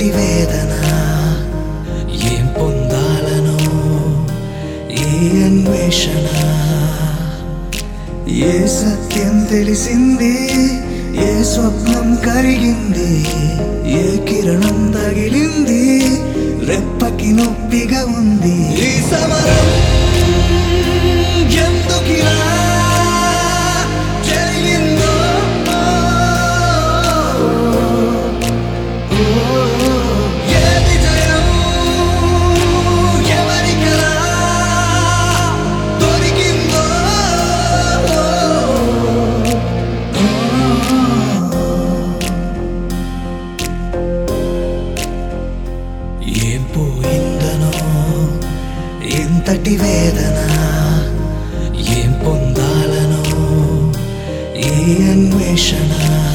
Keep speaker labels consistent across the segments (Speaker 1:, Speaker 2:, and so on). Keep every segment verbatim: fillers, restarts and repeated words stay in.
Speaker 1: ఎంతటి వేదన ఏం పొందాలనో ఈ అన్వేషణ ఏ సత్యం తెలిసింది ఏ స్వప్నం కరిగింది ఏ కిరణం తగిలింది రెప్పకి నొప్పిగా ఉంది ఈ సమరం ఎందుకిలా జరిగిందో ఏది జయం ఎవరికలా దొరికిందో ఏం పోయిందనో ఎంతటి వేదన ఏం పొందాలనో ఈ అన్వేషణ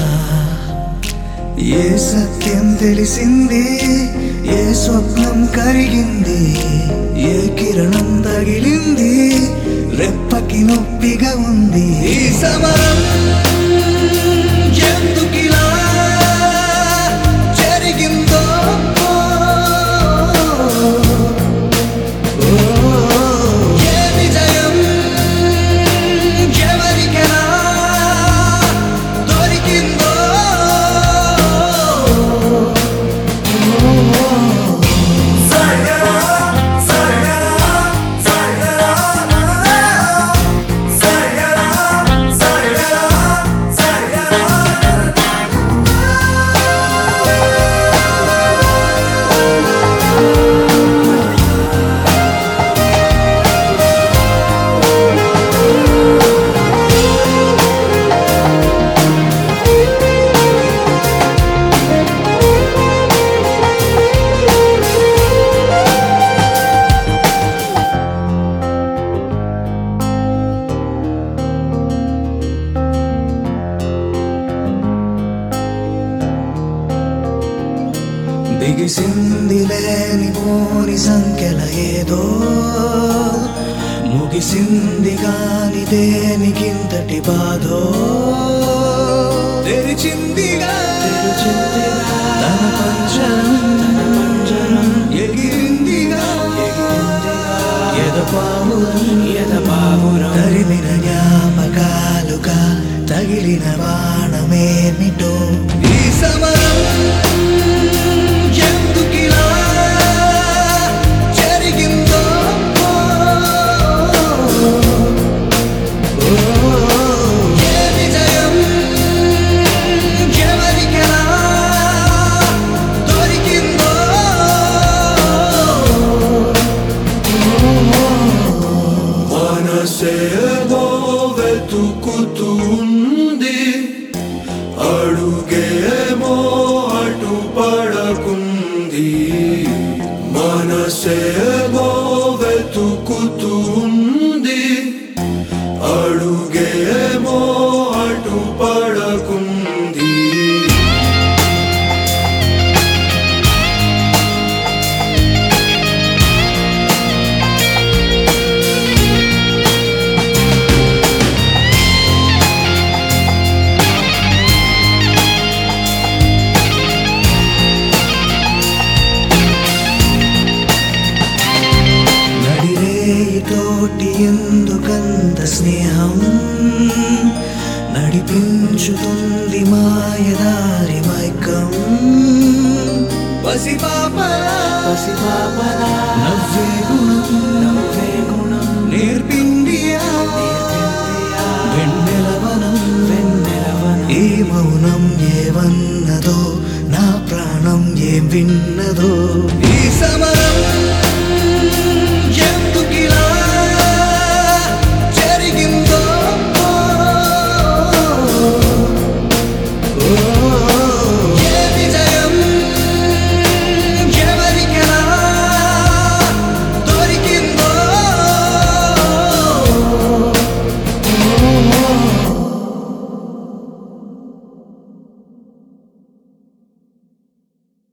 Speaker 1: ఏ సత్యం తెలిసింది ఏ స్వప్నం కరిగింది ఏ కిరణం తగిలింది రెప్పకి నొప్పిగా ఉంది ఈ సమరం ఎందుకిలా జరిగిందో ఏది జయం ఎవరికలా దొరికిందో బిగిసింది లేని పోని సంఖ్యల ఏదో ముగిసింది కాని దేనికింతటి బాధో తెరిచిందిగా తన పంజరం ఎగిరిందిగా ఎదపావురం ఎదపావురం తరిమిన జ్ఞాపకాలుగా తగిలిన బాణమేమిటో ఈ సమరం ఎందుకిలా జరిగిందో ఏది జయం ఎవరికలా దొరికిందో
Speaker 2: మనసేమో వెతుకుతుంది అడుగేమో అటు పడకుంది మనసేమో వెతుకుతుంది అడుగేమో అటు పడకుంది
Speaker 1: తోటి ఎందుకంత స్నేహం నడిపించుతుంది మాయదారి మైకం పసిపాపలా పసిపాపలా నవ్వే గుణం నవ్వే గుణం నేర్పింది వెన్నెలవనం వెన్నెలవనం ఏ మౌనం ఏవన్నదో నా ప్రాణం ఏం విన్నదో ఈ సమరం